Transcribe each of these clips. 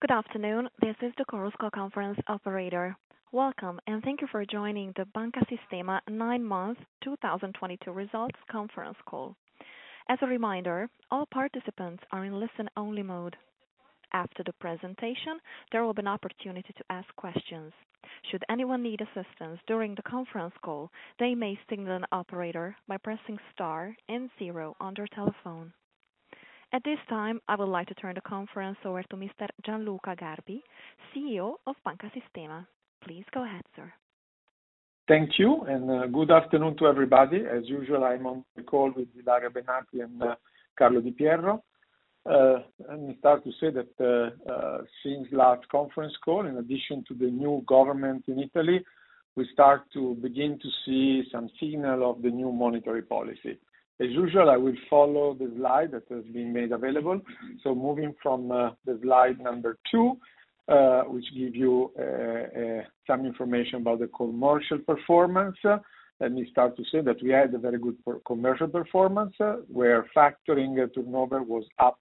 Good afternoon. This is the Chorus Call conference operator. Welcome, and thank you for joining the Banca Sistema 9-month 2022 results conference call. As a reminder, all participants are in listen-only mode. After the presentation, there will be an opportunity to ask questions. Should anyone need assistance during the conference call, they may signal an operator by pressing star and 0 on their telephone. At this time, I would like to turn the conference over to Mr. Gianluca Garbi, CEO of Banca Sistema. Please go ahead, sir. Thank you, and good afternoon to everybody. As usual, I'm on the call with Ilaria Benatti and Carlo Di Pierro. Let me start to say that since last conference call, in addition to the new government in Italy, we start to begin to see some signal of the new monetary policy. As usual, I will follow the slide that has been made available. So moving from the slide number 2, which give you some information about the commercial performance. Let me start to say that we had a very good commercial performance, where factoring turnover was up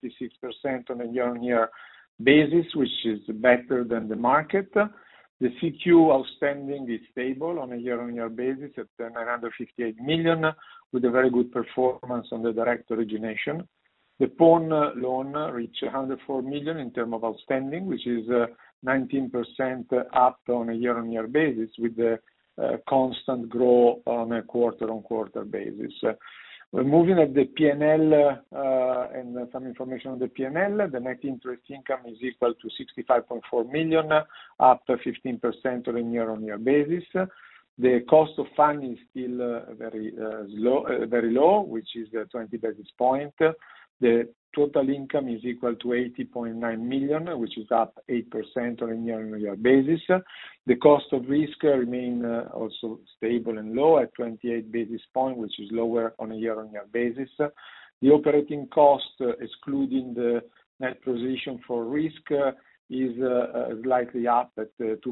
26% on a year-on-year basis, which is better than the market. The CQ outstanding is stable on a year-on-year basis at 958 million, with a very good performance on the direct origination. The pawn loan reached 104 million in terms of outstanding, which is 19% up on a year-on-year basis, with the constant growth on a quarter-on-quarter basis. We're moving at the P&L and some information on the P&L. The net interest income is equal to 65.4 million, up 15% on a year-on-year basis. The cost of funding is still very low, which is 20 basis points. The total income is equal to 80.9 million, which is up 8% on a year-on-year basis. The cost of risk remain also stable and low at 28 basis points, which is lower on a year-on-year basis. The operating cost, excluding the net provision for risk, is slightly up at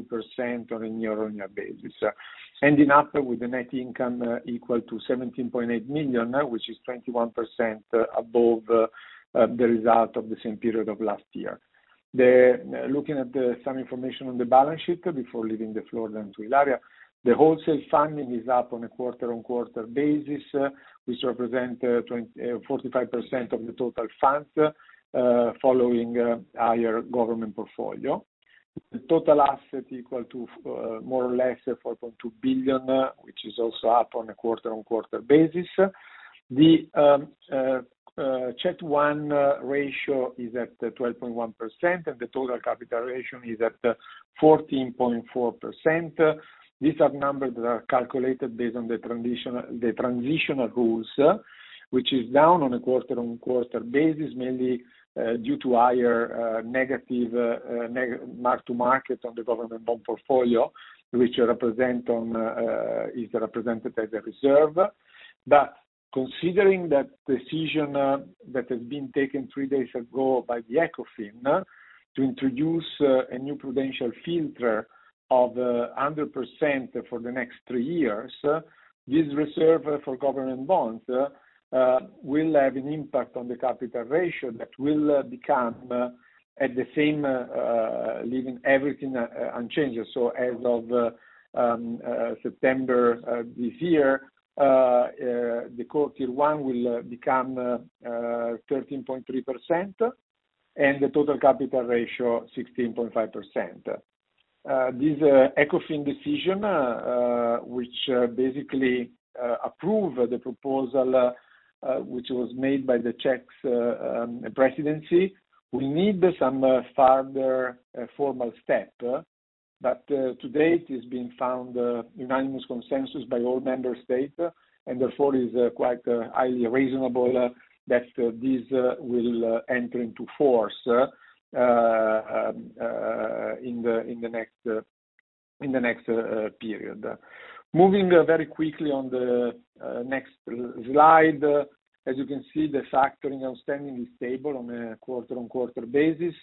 2% on a year-on-year basis. Ending up with the net income equal to 17.8 million, which is 21% above the result of the same period of last year. Looking at some information on the balance sheet before leaving the floor then to Ilaria. The wholesale funding is up on a quarter-on-quarter basis, which represent 45% of the total funds, following higher government portfolio. The total asset equal to more or less 4.2 billion, which is also up on a quarter-on-quarter basis. The CET1 ratio is at 12.1%, and the total capital ratio is at 14.4%. These are numbers that are calculated based on the transitional rules, which is down on a quarter-on-quarter basis, mainly due to higher negative mark-to-market on the government bond portfolio, which is represented as a reserve. But considering that decision that has been taken 3 days ago by the ECOFIN to introduce a new prudential filter of 100% for the next 3 years, this reserve for government bonds will have an impact on the capital ratio that will become at the same, leaving everything unchanged. So as of September this year, the core tier 1 will become 13.3%, and the total capital ratio 16.5%. This ECOFIN decision, which basically approved the proposal which was made by the Czech presidency, we need some further formal step. But to date, it's been found unanimous consensus by all member states, and therefore is quite highly reasonable that this will enter into force in the next period. Moving very quickly on the next slide. As you can see, the factoring outstanding is stable on a quarter-on-quarter basis.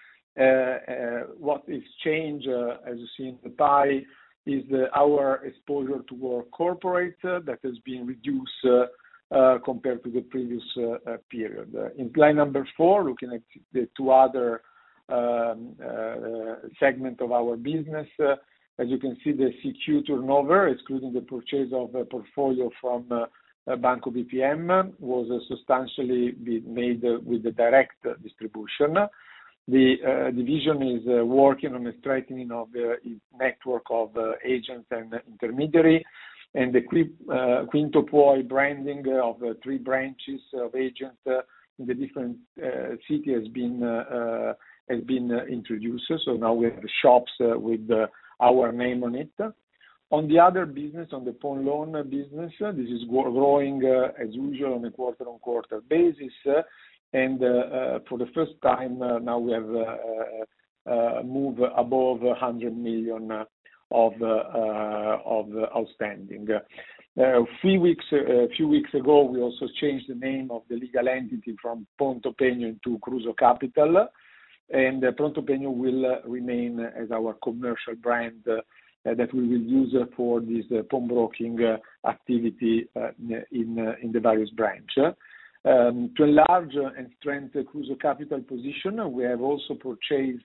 What is changed, as you see in the pie, is our exposure toward corporate that has been reduced compared to the previous period. In slide number 4, looking at the two other segment of our business. As you can see, the CQ turnover, excluding the purchase of a portfolio from Banco BPM, was substantially made with the direct distribution. The division is working on the strengthening of its network of agents and intermediary, and the Quinto Poi branding of 3 branches of agents in the different city has been introduced. So now we have shops with our name on it. On the other business, on the pawn loan business, this is growing as usual on a quarter-on-quarter basis, and for the first time now we have moved above 100 million of outstanding. A few weeks ago, we also changed the name of the legal entity from Pronto Pegno into Kruso Capital, and Pronto Pegno will remain as our commercial brand that we will use for this pawnbroking activity in the various branches. To enlarge and strengthen Kruso Capital position, we have also purchased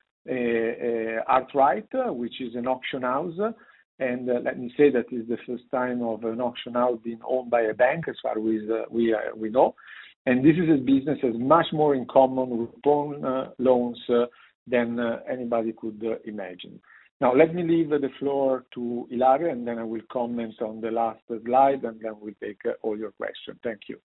Art-Rite, which is an auction house, and let me say that is the first time of an auction house being owned by a bank, as far as we know. And this is a business that has much more in common with pawn loans than anybody could imagine. Now, let me leave the floor to Ilaria, and then I will comment on the last slide, and then we'll take all your questions. Thank you.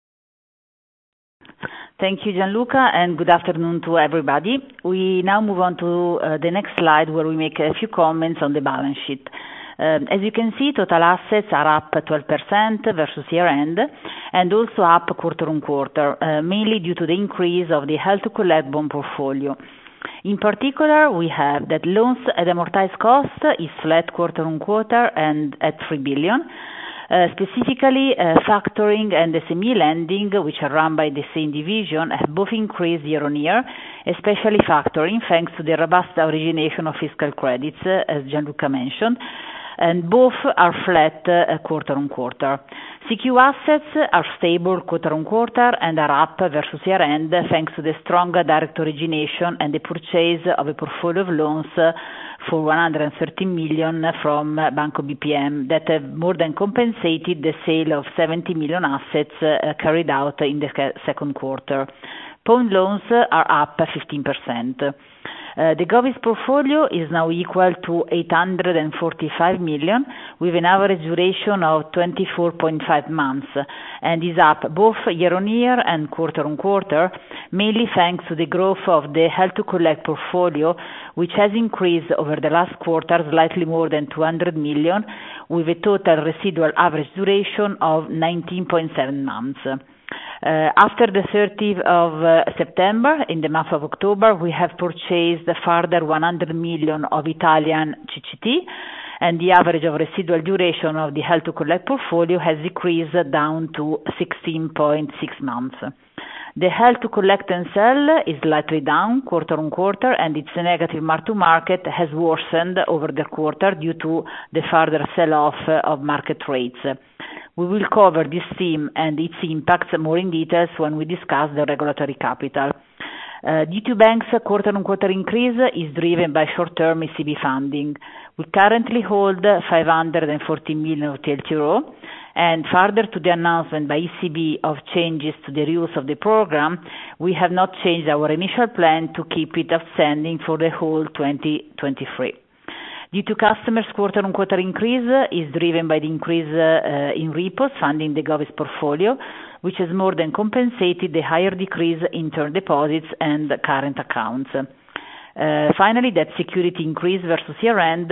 Thank you, Gianluca, and good afternoon to everybody. We now move on to the next slide, where we make a few comments on the balance sheet. As you can see, total assets are up 12% versus year-end, and also up quarter-on-quarter, mainly due to the increase of the held-to-collect bond portfolio. In particular, we have that loans at amortized cost is flat quarter-on-quarter and at 3 billion. Specifically, factoring and SME lending, which are run by the same division, have both increased year-on-year, especially factoring, thanks to the robust origination of fiscal credits, as Gianluca mentioned, and both are flat quarter-on-quarter. CQ assets are stable quarter-on-quarter and are up versus year-end, thanks to the stronger direct origination and the purchase of a portfolio of loans for 130 million from Banco BPM that have more than compensated the sale of 70 million assets carried out in the second quarter. Pawn loans are up 15%. The Govies portfolio is now equal to 845 million, with an average duration of 24.5 months, and is up both year-on-year and quarter-on-quarter, mainly thanks to the growth of the held-to-collect portfolio, which has increased over the last quarter slightly more than 200 million, with a total residual average duration of 19.7 months. After the 30th of September, in the month of October, we have purchased a further 100 million of Italian CCT, and the average of residual duration of the held-to-collect portfolio has decreased down to 16.6 months. The held-to-collect and sell is slightly down quarter-on-quarter, and its negative mark-to-market has worsened over the quarter due to the further sell-off of market rates. We will cover this theme and its impacts more in details when we discuss the regulatory capital. Due to banks' quarter-on-quarter increase is driven by short-term ECB funding. We currently hold 540 million of TLTRO, and further to the announcement by ECB of changes to the rules of the program, we have not changed our initial plan to keep it outstanding for the whole 2023. Due to customers' quarter-on-quarter increase is driven by the increase in repos funding the Govies portfolio, which has more than compensated the higher decrease in term deposits and current accounts. Finally, that security increase versus year-end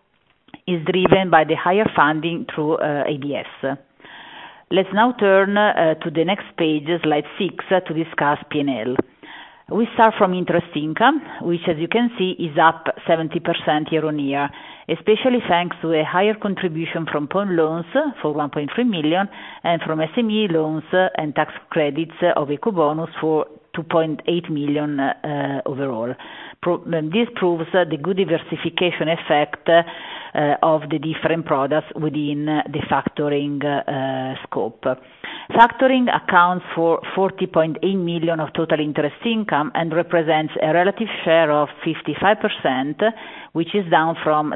is driven by the higher funding through ABS. Let's now turn to the next page, slide 6, to discuss P&L. We start from interest income, which, as you can see, is up 70% year-on-year, especially thanks to a higher contribution from pawn loans for 1.3 million and from SME loans and tax credits of Ecobonus for 2.8 million overall. This proves the good diversification effect of the different products within the factoring scope. Factoring accounts for 40.8 million of total interest income and represents a relative share of 55%, which is down from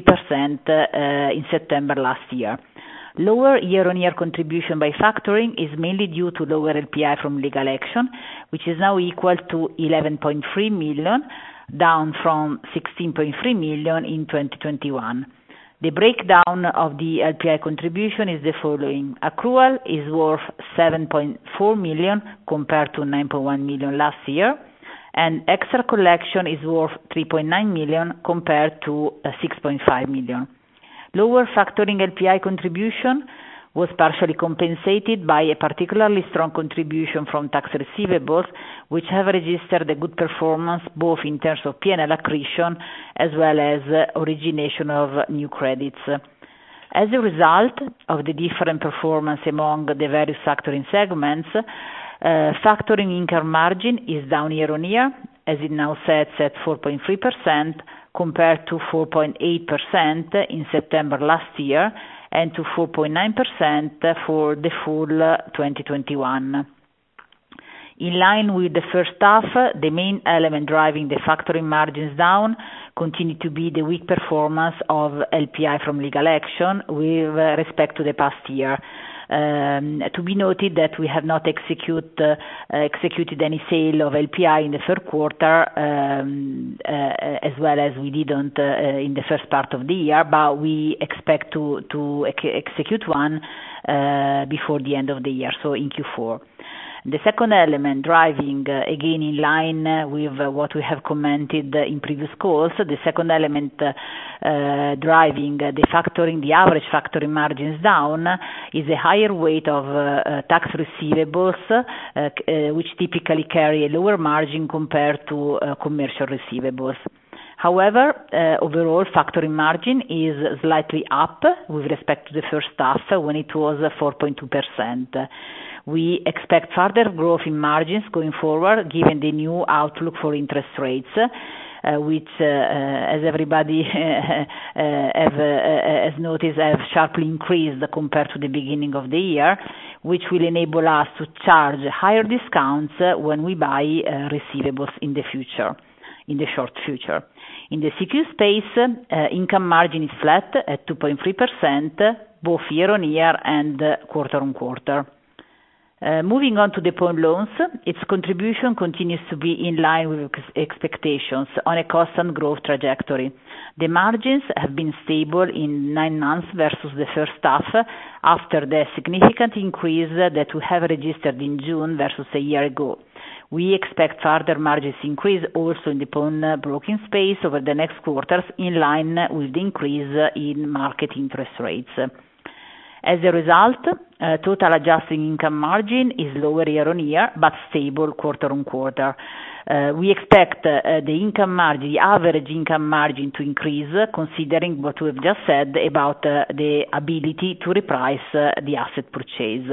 60% in September last year. Lower year-on-year contribution by factoring is mainly due to lower LPI from legal action, which is now equal to 11.3 million, down from 16.3 million in 2021. The breakdown of the LPI contribution is the following. Accrual is worth 7.4 million compared to 9.1 million last year, and extra collection is worth 3.9 million compared to 6.5 million. Lower factoring LPI contribution was partially compensated by a particularly strong contribution from tax receivables, which have registered a good performance both in terms of P&L accretion as well as origination of new credits. As a result of the different performance among the various factoring segments, factoring income margin is down year-on-year, as it now sets at 4.3% compared to 4.8% in September last year, and to 4.9% for the full 2021. In line with the first half, the main element driving the factoring margins down continued to be the weak performance of LPI from legal action with respect to the past year. To be noted that we have not executed any sale of LPI in the third quarter, as well as we didn't in the first part of the year, but we expect to execute one before the end of the year, so in Q4. The second element driving, again in line with what we have commented in previous calls, the second element driving the average factoring margins down is a higher weight of tax receivables, which typically carry a lower margin compared to commercial receivables. However, overall factoring margin is slightly up with respect to the first half when it was 4.2%. We expect further growth in margins going forward, given the new outlook for interest rates, which, as everybody has noticed, have sharply increased compared to the beginning of the year, which will enable us to charge higher discounts when we buy receivables in the future, in the short future. In the CQ space, income margin is flat at 2.3%, both year-on-year and quarter-on-quarter. Moving on to the pawn loans, its contribution continues to be in line with expectations on a constant growth trajectory. The margins have been stable in 9 months versus the first half, after the significant increase that we have registered in June versus a year ago. We expect further margins increase also in the pawn broking space over the next quarters, in line with the increase in market interest rates. As a result, total adjusted income margin is lower year-on-year, but stable quarter-on-quarter. We expect the average income margin to increase, considering what we've just said about the ability to reprice the asset purchase.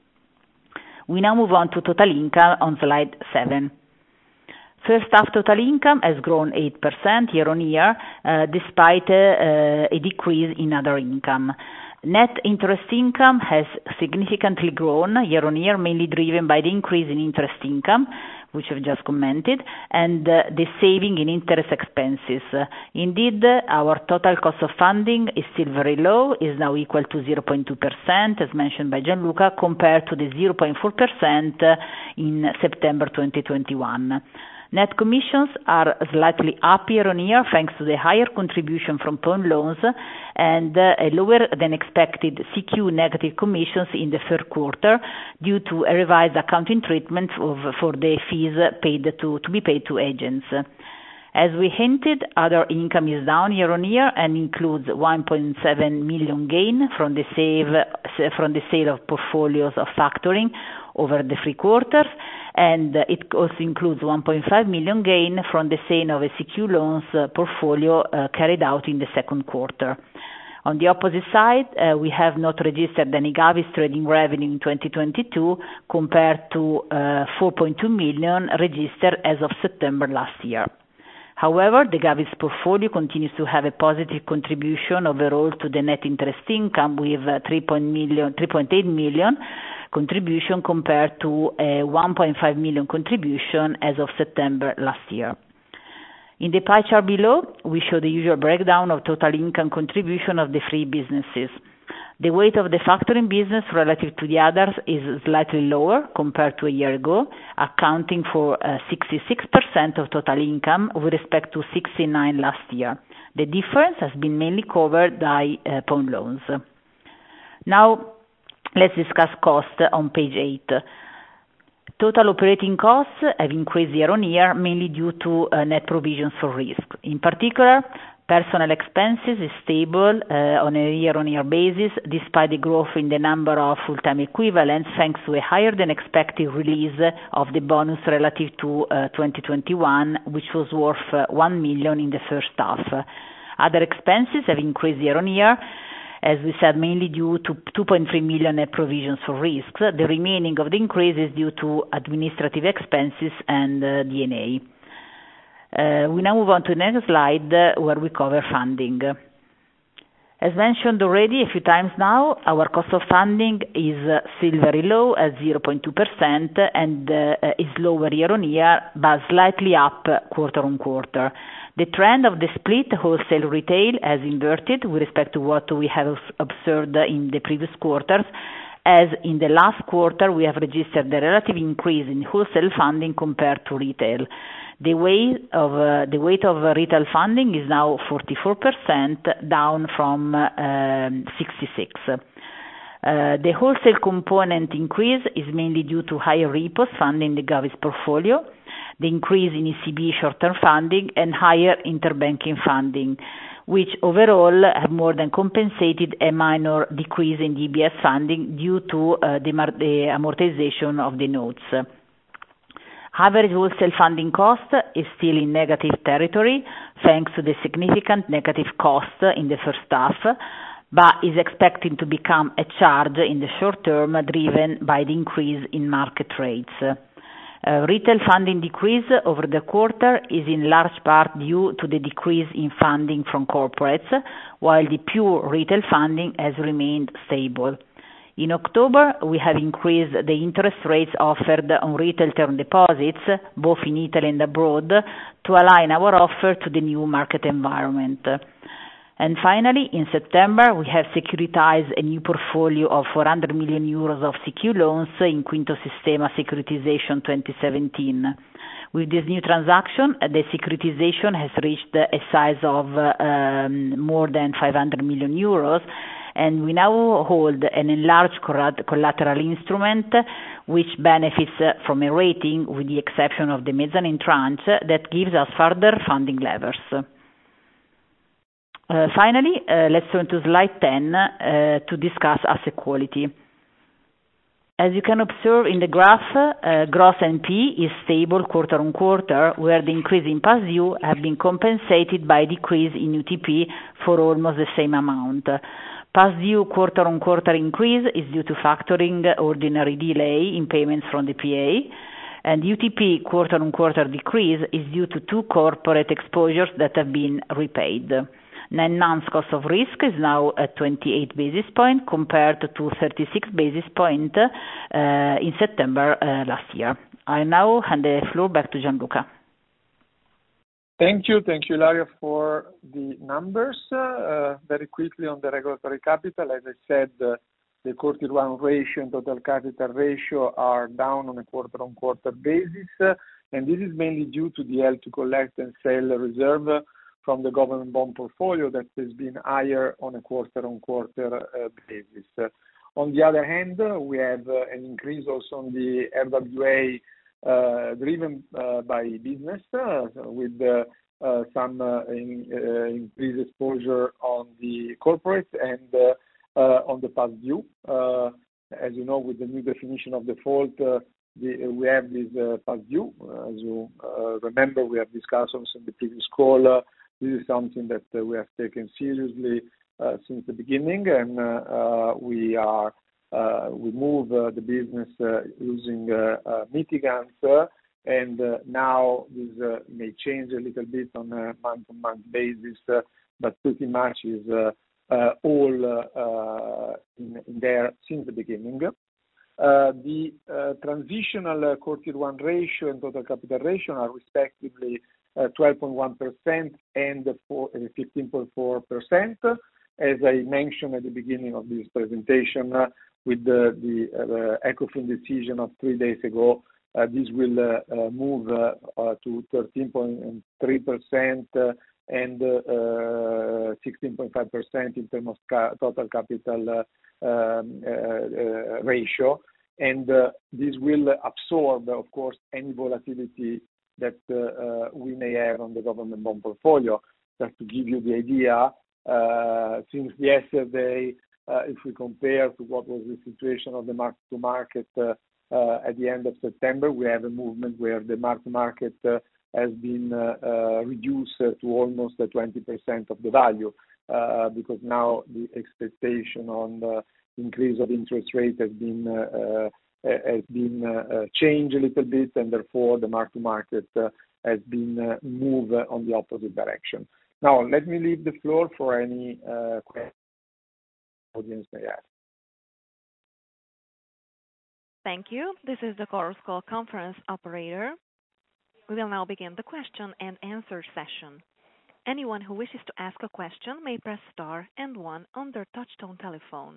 We now move on to total income on slide 7. First half total income has grown 8% year-on-year, despite a decrease in other income. Net interest income has significantly grown year-on-year, mainly driven by the increase in interest income, which I've just commented, and the saving in interest expenses. Indeed, our total cost of funding is still very low, is now equal to 0.2%, as mentioned by Gianluca, compared to the 0.4% in September 2021. Net commissions are slightly up year-on-year, thanks to the higher contribution from pawn loans and a lower than expected CQ negative commissions in the third quarter, due to a revised accounting treatment for the fees to be paid to agents. As we hinted, other income is down year-on-year and includes 1.7 million gain from the sale of portfolios of factoring over the 3 quarters, and it also includes 1.5 million gain from the sale of a CQ loans portfolio carried out in the second quarter. On the opposite side, we have not registered any Govies trading revenue in 2022 compared to 4.2 million registered as of September last year. However, the Govies portfolio continues to have a positive contribution overall to the net interest income with 3.8 million, contribution compared to a 1.5 million contribution as of September last year. In the pie chart below, we show the usual breakdown of total income contribution of the three businesses. The weight of the factoring business relative to the others is slightly lower compared to a year ago, accounting for 66% of total income with respect to 69% last year. The difference has been mainly covered by pawn loans. Now, let's discuss cost on page 8. Total operating costs have increased year-on-year, mainly due to net provisions for risk. In particular, personnel expenses is stable on a year-on-year basis, despite the growth in the number of full-time equivalents, thanks to a higher than expected release of the bonus relative to 2021, which was worth 1 million in the first half. Other expenses have increased year-on-year, as we said, mainly due to 2.3 million net provisions for risks. The remaining of the increase is due to administrative expenses and D&A. We now move on to the next slide where we cover funding. As mentioned already a few times now, our cost of funding is still very low at 0.2% and is lower year-on-year, but slightly up quarter-on-quarter. The trend of the split wholesale retail has inverted with respect to what we have observed in the previous quarters, as in the last quarter we have registered a relative increase in wholesale funding compared to retail. The weight of retail funding is now 44%, down from 66%. The wholesale component increase is mainly due to higher repos funding the Govies portfolio, the increase in ECB short-term funding, and higher interbanking funding, which overall have more than compensated a minor decrease in DBS funding due to the amortization of the notes. Average wholesale funding cost is still in negative territory, thanks to the significant negative cost in the first half, but is expecting to become a charge in the short term, driven by the increase in market rates. Retail funding decrease over the quarter is in large part due to the decrease in funding from corporates, while the pure retail funding has remained stable. In October, we have increased the interest rates offered on retail term deposits, both in Italy and abroad, to align our offer to the new market environment. And finally, in September, we have securitized a new portfolio of 400 million euros of CQ loans in Quinto Sistema Securitization 2017. With this new transaction, the securitization has reached a size of more than 500 million euros, and we now hold an enlarged collateral instrument which benefits from a rating, with the exception of the mezzanine tranche, that gives us further funding levers. Finally, let's turn to slide 10 to discuss asset quality. As you can observe in the graph, gross NP is stable quarter on quarter, where the increase in past due have been compensated by decrease in UTP for almost the same amount. Past due quarter on quarter increase is due to factoring ordinary delay in payments from the PA, and UTP quarter on quarter decrease is due to two corporate exposures that have been repaid. 9 months cost of risk is now at 28 basis points compared to 36 basis points in September last year. I now hand the floor back to Gianluca. Thank you, Ilaria, for the numbers. Very quickly on the regulatory capital, as I said, the Core Tier 1 ratio and total capital ratio are down on a quarter-on-quarter basis, and this is mainly due to the held to collect and sell reserve from the government bond portfolio that has been higher on a quarter-on-quarter basis. On the other hand, we have an increase also on the RWA driven by business with some increased exposure on the corporate and on the past due. As you know, with the new definition of default, we have this past due. As you remember, we have discussed also in the previous call. This is something that we have taken seriously since the beginning, and we move the business using mitigants, and now this may change a little bit on a month-to-month basis, but pretty much is all in there since the beginning. The transitional Core Tier 1 ratio and total capital ratio are respectively 12.1% and 15.4%. As I mentioned at the beginning of this presentation, with the ECOFIN decision of 3 days ago, this will move to 13.3% and 16.5% in terms of total capital ratio. And this will absorb, of course, any volatility that we may have on the government bond portfolio. Just to give you the idea, since yesterday, if we compare to what was the situation of the mark-to-market at the end of September, we have a movement where the mark-to-market has been reduced to almost 20% of the value, because now the expectation on the increase of interest rate has been changed a little bit, and therefore the mark-to-market has been moved on the opposite direction. Now, let me leave the floor for any questions the audience may have. Thank you. This is the Chorus Call conference operator. We will now begin the question and answer session. Anyone who wishes to ask a question may press star and one on their touchtone telephone.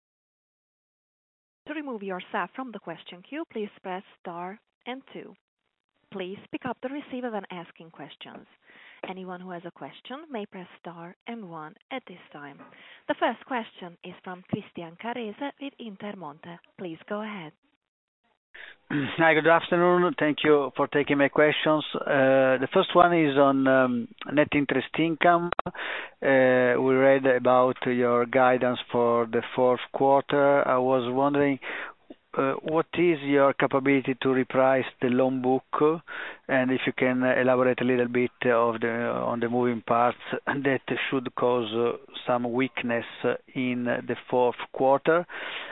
To remove yourself from the question queue, please press star and two. Please pick up the receiver when asking questions. Anyone who has a question may press star and one at this time. The first question is from Christian Carrese with Intermonte. Please go ahead. Hi, good afternoon. Thank you for taking my questions. The first one is on net interest income. We read about your guidance for the fourth quarter. I was wondering, what is your capability to reprice the loan book, and if you can elaborate a little bit on the moving parts that should cause some weakness in the fourth quarter.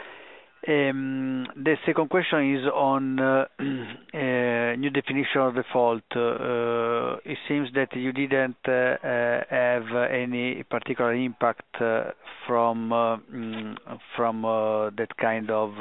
The second question is on new definition of default. It seems that you didn't have any particular impact from that kind of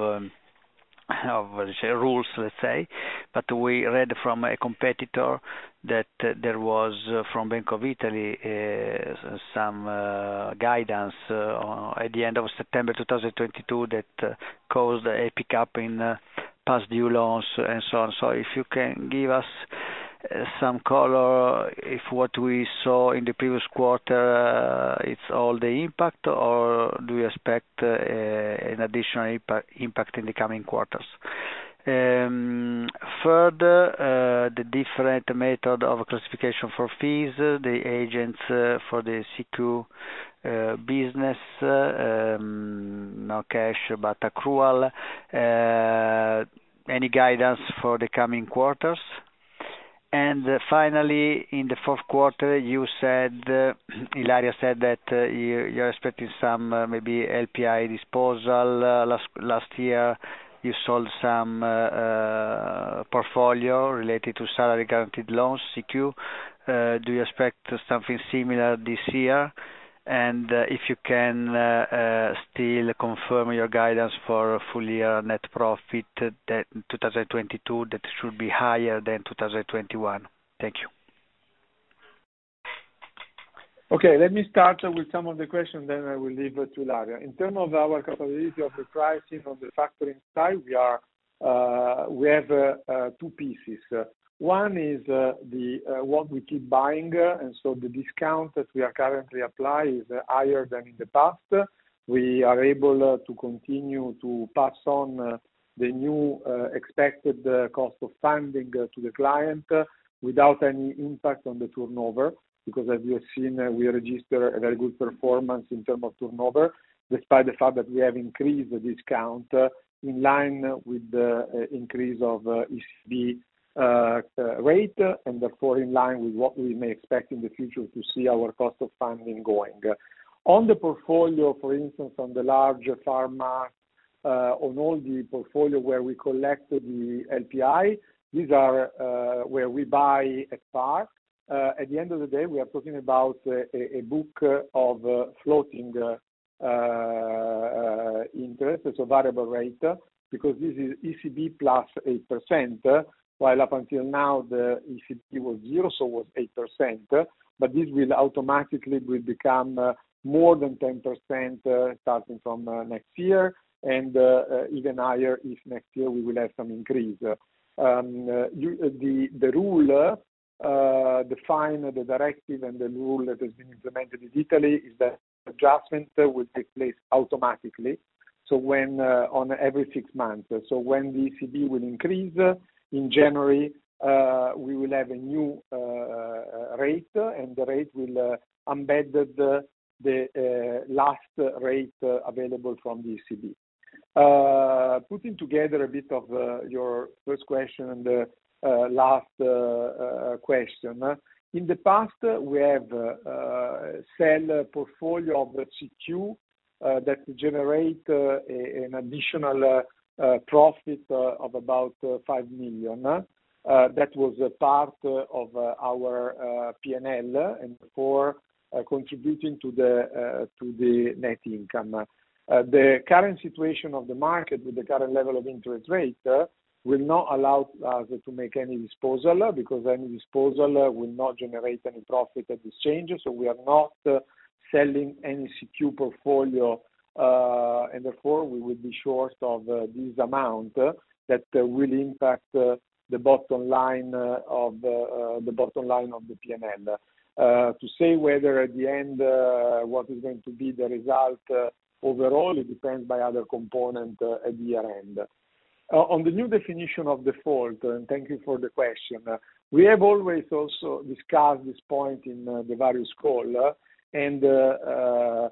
rules, let's say, but we read from a competitor that there was from Bank of Italy some guidance at the end of September 2022 that caused a pickup in past due loans and so on. So if you can give us some color, if what we saw in the previous quarter it's all the impact, or do you expect an additional impact in the coming quarters? Further, the different method of classification for fees, the agents for the CQ business, no cash but accrual, any guidance for the coming quarters? And finally, in the fourth quarter, you said, Ilaria said that you're expecting some maybe LPI disposal. Last year, you sold some portfolio related to salary guaranteed loans, CQ. Do you expect something similar this year? And if you can still confirm your guidance for full year net profit that 2022 that should be higher than 2021. Thank you. Okay, let me start with some of the questions, then I will leave it to Ilaria. In terms of our capability of repricing on the factoring side, we have two pieces. One is what we keep buying, and so the discount that we are currently apply is higher than in the past. We are able to continue to pass on the new expected cost of funding to the client without any impact on the turnover, because as you have seen, we register a very good performance in terms of turnover, despite the fact that we have increased the discount in line with the increase of ECB rate, and therefore in line with what we may expect in the future to see our cost of funding going. On the portfolio, for instance, on the large pharma, on all the portfolio where we collect the LPI, these are where we buy at par. At the end of the day, we are talking about a book of floating interest, so variable rate. because this is ECB plus 8%, while up until now the ECB was 0, so was 8%, but this will automatically become more than 10% starting from next year, and even higher if next year we will have some increase. The rule define the directive, and the rule that has been implemented in Italy is that adjustment will take place automatically. So when on every 6 months. So when the ECB will increase in January, we will have a new rate, and the rate will embed the last rate available from the ECB. Putting together a bit of your first question and the last question. In the past, we have sell a portfolio of CQ that generate an additional profit of about 5 million. That was a part of our P&L, and therefore contributing to the net income. The current situation of the market with the current level of interest rate will not allow us to make any disposal, because any disposal will not generate any profit at this change. So we are not selling any CQ portfolio, and therefore we will be short of this amount that will impact the bottom line of the P&L. To say whether at the end what is going to be the result overall, it depends by other component at the year end. On the new definition of default, and thank you for the question, we have always also discussed this point in the various call, and the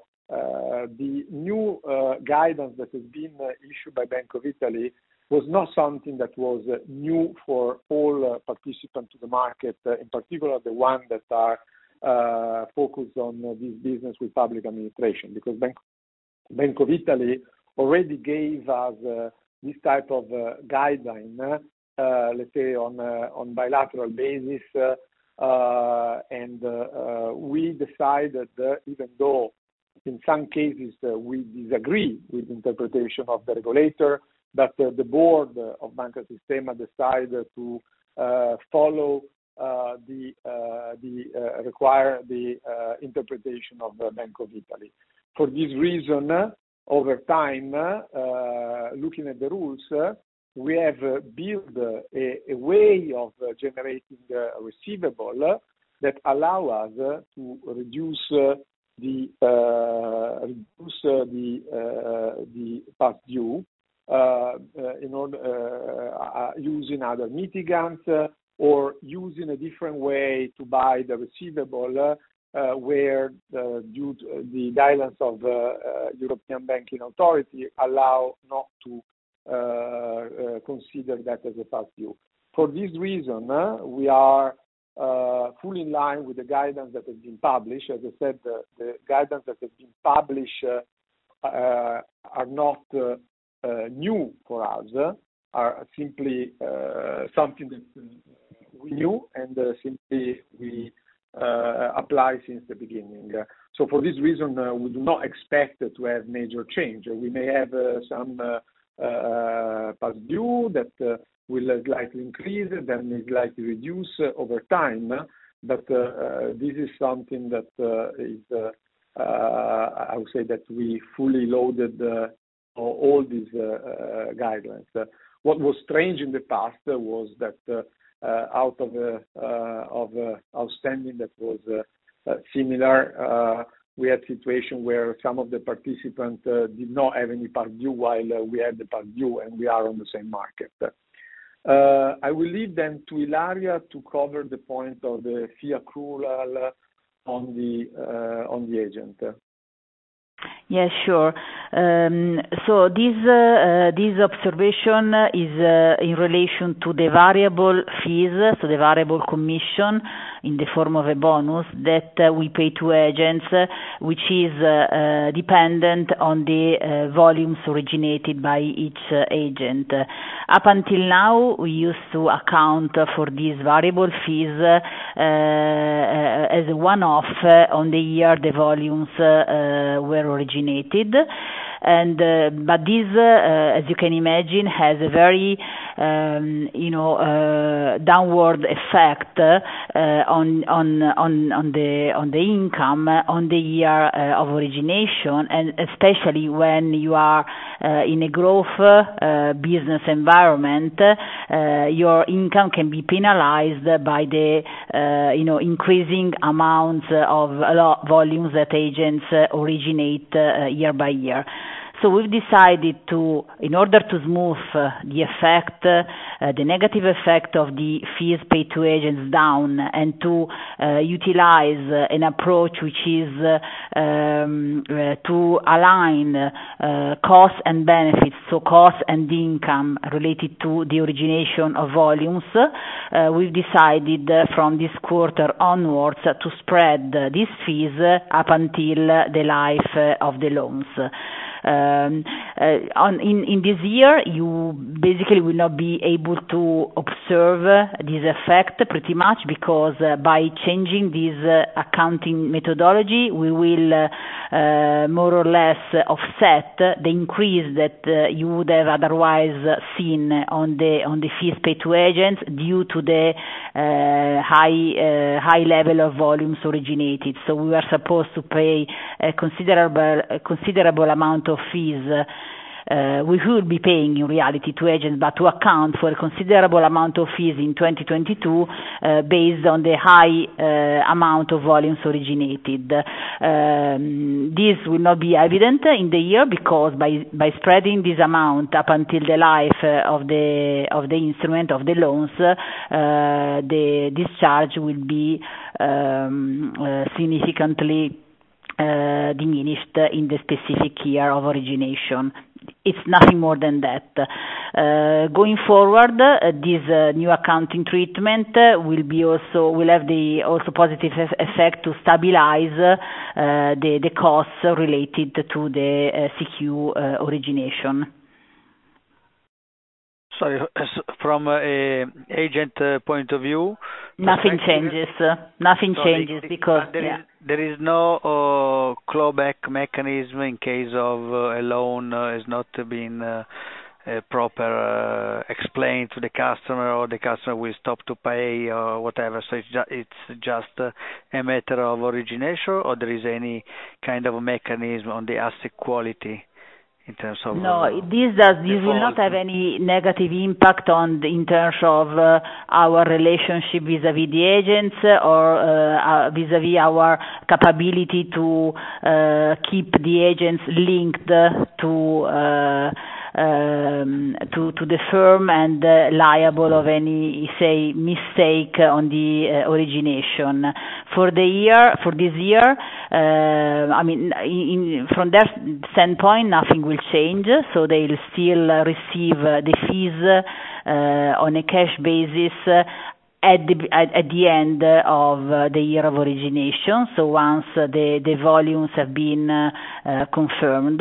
new guidance that has been issued by Bank of Italy was not something that was new for all participants to the market, in particular the ones that are focused on this business with public administration, because Bank of Italy already gave us this type of guideline, let's say on bilateral basis, and we decided, even though in some cases we disagree with the interpretation of the regulator, but the board of Banca Sistema decided to follow the interpretation of Bank of Italy. For this reason, over time, looking at the rules, we have built a way of generating receivable that allow us to reduce the past due in order using other mitigants or using a different way to buy the receivable, where due to the guidance of European Banking Authority allow not to consider that as a past due. For this reason, we are fully in line with the guidance that has been published. As I said, the guidance that has been published are not new for us, are simply something that we knew and simply we apply since the beginning. So for this reason, we do not expect to have major change. We may have some past due that will slightly increase, then may slightly reduce over time, but this is something that is, I would say that we fully loaded all these guidelines. What was strange in the past was that out of outstanding that was similar, we had situation where some of the participants did not have any past due while we had the past due, and we are on the same market. I will leave then to Ilaria to cover the point of the fee accrual on the agent. Yes, sure. So this observation is in relation to the variable fees, so the variable commission in the form of a bonus that we pay to agents, which is dependent on the volumes originated by each agent. Up until now, we used to account for these variable fees as a one-off on the year the volumes were originated. But this, as you can imagine, has a very downward effect on the income on the year of origination, and especially when you are in a growth business environment, your income can be penalized by the increasing amounts of volumes that agents originate year by year. So we've decided to, in order to smooth the effect, the negative effect of the fees paid to agents down, and to utilize an approach which is to align costs and benefits, so costs and income related to the origination of volumes, we've decided from this quarter onwards to spread these fees up until the life of the loans. In this year, you basically will not be able to observe this effect pretty much, because by changing this accounting methodology, we will more or less offset the increase that you would have otherwise seen on the fees paid to agents due to the high level of volumes originated. So we were supposed to pay a considerable amount of fees. We should be paying in reality to agents, but to account for a considerable amount of fees in 2022 based on the high amount of volumes originated. This will not be evident in the year, because by spreading this amount up until the life of the instrument, of the loans, the discharge will be significantly diminished in the specific year of origination. It's nothing more than that. Going forward, this new accounting treatment will have the also positive effect to stabilize the costs related to the CQ origination. Sorry, from an agent point of view, nothing changes. Nothing changes because there is no clawback mechanism in case of a loan has not been proper explained to the customer, or the customer will stop to pay or whatever. So it's just a matter of origination, or there is any kind of a mechanism on the asset quality? In terms of no, this will not have any negative impact in terms of our relationship vis-à-vis the agents, or vis-à-vis our capability to keep the agents linked to the firm and liable of any, say, mistake on the origination. For this year, I mean, from their standpoint, nothing will change, so they'll still receive the fees on a cash basis at the end of the year of origination. So once the volumes have been confirmed,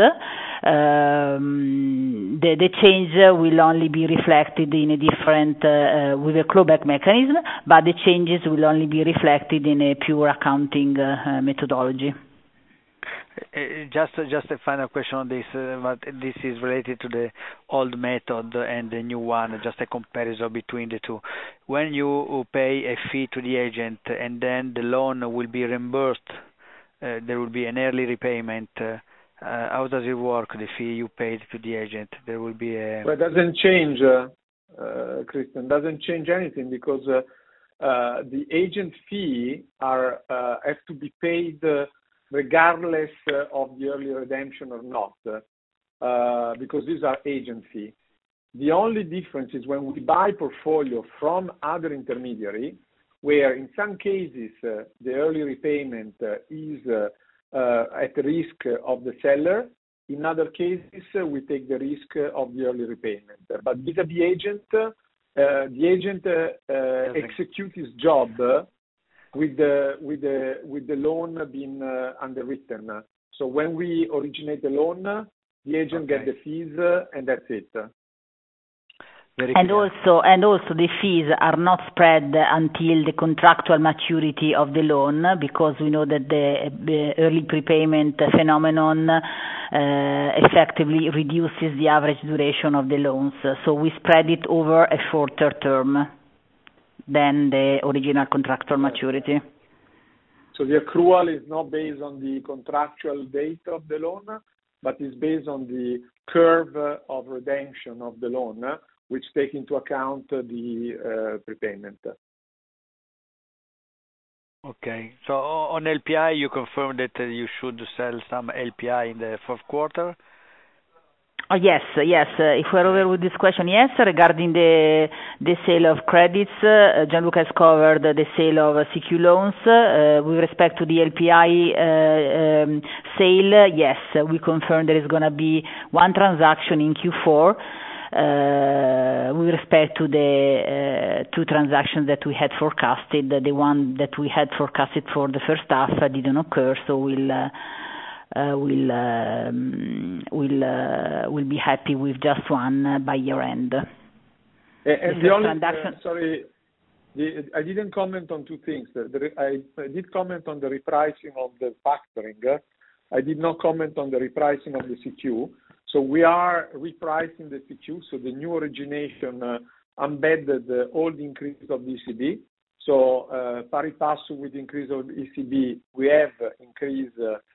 the change will only be reflected in a different with a clawback mechanism, but the changes will only be reflected in a pure accounting methodology. Just a final question on this, but this is related to the old method and the new one, just a comparison between the two. When you pay a fee to the agent and then the loan will be reimbursed, there will be an early repayment. How does it work, the fee you paid to the agent? There will be a... Well, it doesn't change, Christian, doesn't change anything, because the agent fee has to be paid regardless of the early redemption or not, because these are agent fee. The only difference is when we buy portfolio from other intermediary, where in some cases the early repayment is at the risk of the seller. In other cases, we take the risk of the early repayment. But vis-à-vis agent, the agent executes his job with the loan being underwritten. So when we originate the loan, the agent gets the fees, and that's it. Very And clear. also the fees are not spread until the contractual maturity of the loan, because we know that the early prepayment phenomenon effectively reduces the average duration of the loans. So we spread it over a shorter term than the original contractual maturity. So the accrual is not based on the contractual date of the loan, but is based on the curve of redemption of the loan, which take into account the prepayment. Okay. So on LPI, you confirm that you should sell some LPI in the fourth quarter? Yes. If we're over with this question, yes. Regarding the sale of credits, Gianluca has covered the sale of CQ loans. With respect to the LPI sale, yes, we confirm there is going to be one transaction in Q4. With respect to the two transactions that we had forecasted, the one that we had forecasted for the first half didn't occur, so we'll be happy with just one by year end. And the only transaction. I didn't comment on two things. I did comment on the repricing of the factoring. I did not comment on the repricing of the CQ. So we are repricing the CQ. So the new origination embedded all the increase of the ECB. So pari passu with the increase of the ECB, we have increased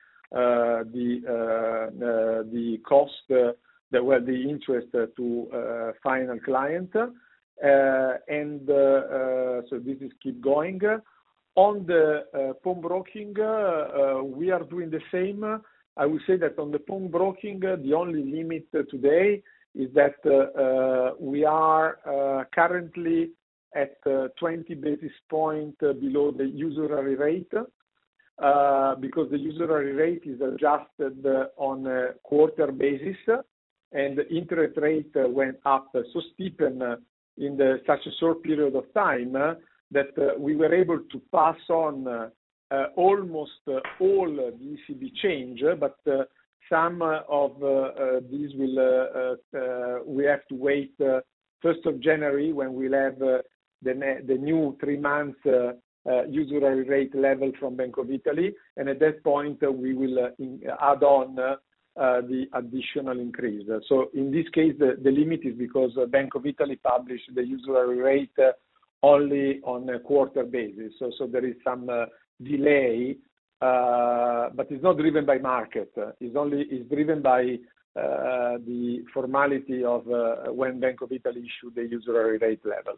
the cost, the interest to final client, and so this is keep going. On the pawnbroking, we are doing the same. I would say that on the pawnbroking, the only limit today is that we are currently at 20 basis points below the usury rate, because the usury rate is adjusted on a quarter basis, and the interest rate went up so steep in such a short period of time that we were able to pass on almost all the ECB change, but some of these we have to wait 1st of January when we'll have the new 3 months usury rate level from Bank of Italy, and at that point we will add on the additional increase. So in this case, the limit is because Bank of Italy published the usury rate only on a quarter basis. So there is some delay, but it's not driven by market. It's driven by the formality of when Bank of Italy issued the usury rate level.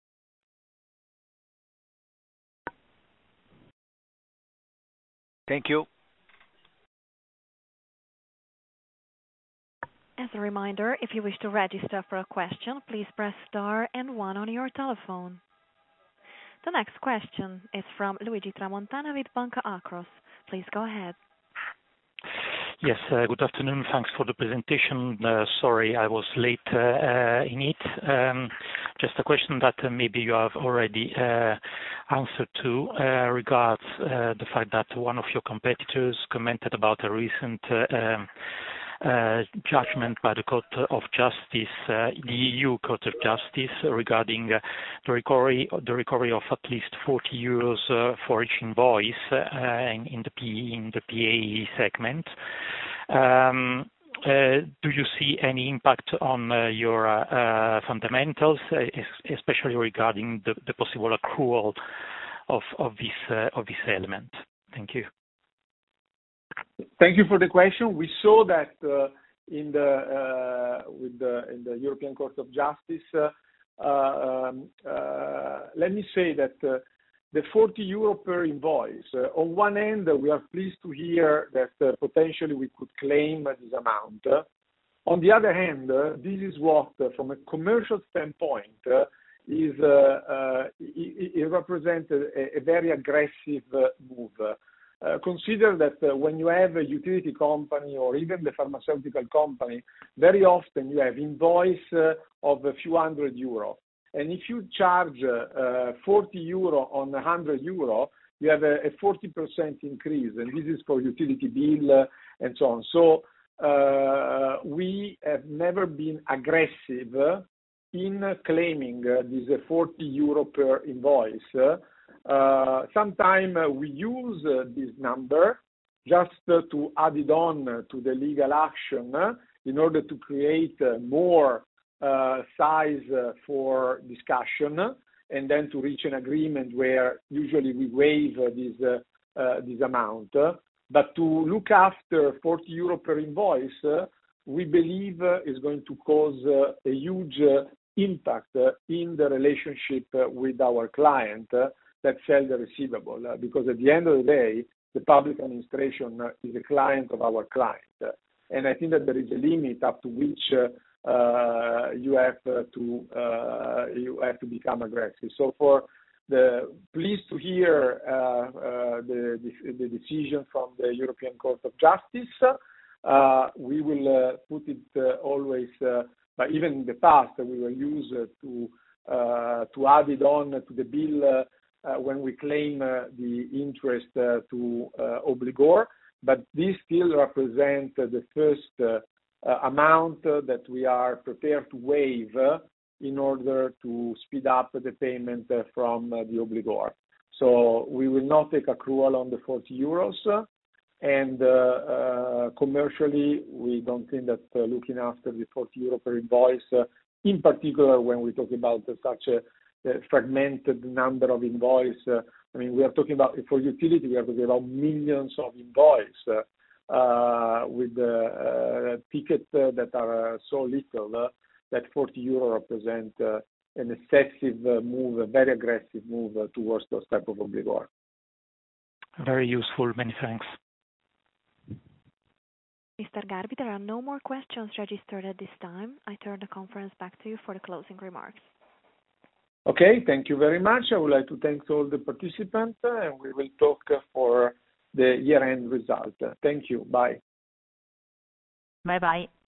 Thank you. As a reminder, if you wish to register for a question, please press star and 1 on your telephone. The next question is from Luigi Tramontana with Banca Akros. Please go ahead. Yes, good afternoon. Thanks for the presentation. Sorry, I was late in it. Just a question that maybe you have already answered to regards the fact that one of your competitors commented about a recent judgment by the Court of Justice, the EU Court of Justice, regarding the recovery of at least 40 euros for each invoice in the PAE segment. Do you see any impact on your fundamentals, especially regarding the possible accrual of this element? Thank you. Thank you for the question. We saw that in the European Court of Justice. Let me say that the 40 euro per invoice. On one end, we are pleased to hear that potentially we could claim this amount. On the other hand, this is what, from a commercial standpoint, it represents a very aggressive move. Consider that when you have a utility company or even the pharmaceutical company, very often you have invoice of a few hundred euro. And if you charge 40 euro on 100 euro, you have a 40% increase, and this is for utility bill and so on. So we have never been aggressive in claiming this 40 euro per invoice, sometimes we use this number just to add it on to the legal action in order to create more size for discussion, and then to reach an agreement where usually we waive this amount. But to look after 40 euro per invoice, we believe is going to cause a huge impact in the relationship with our client that sell the receivable, because at the end of the day, the public administration is a client of our client. And I think that there is a limit up to which you have to become aggressive. So pleased to hear the decision from the European Court of Justice. We will put it always, but even in the past, we were used to add it on to the bill when we claim the interest to obligor. But this still represents the first amount that we are prepared to waive in order to speed up the payment from the obligor. So we will not take accrual on the 40 euros. And commercially, we don't think that looking after the 40 euro per invoice, in particular when we talk about such a fragmented number of invoice, I mean, we are talking about, for utility, we are talking about millions of invoice with tickets that are so little that 40 euro represent an excessive move, a very aggressive move towards those type of obligor. Very useful. Many thanks. Mr. Garbi, there are no more questions registered at this time. I turn the conference back to you for the closing remarks. Okay, thank you very much. I would like to thank all the participants, and we will talk for the year-end result. Thank you. Bye. Bye-bye.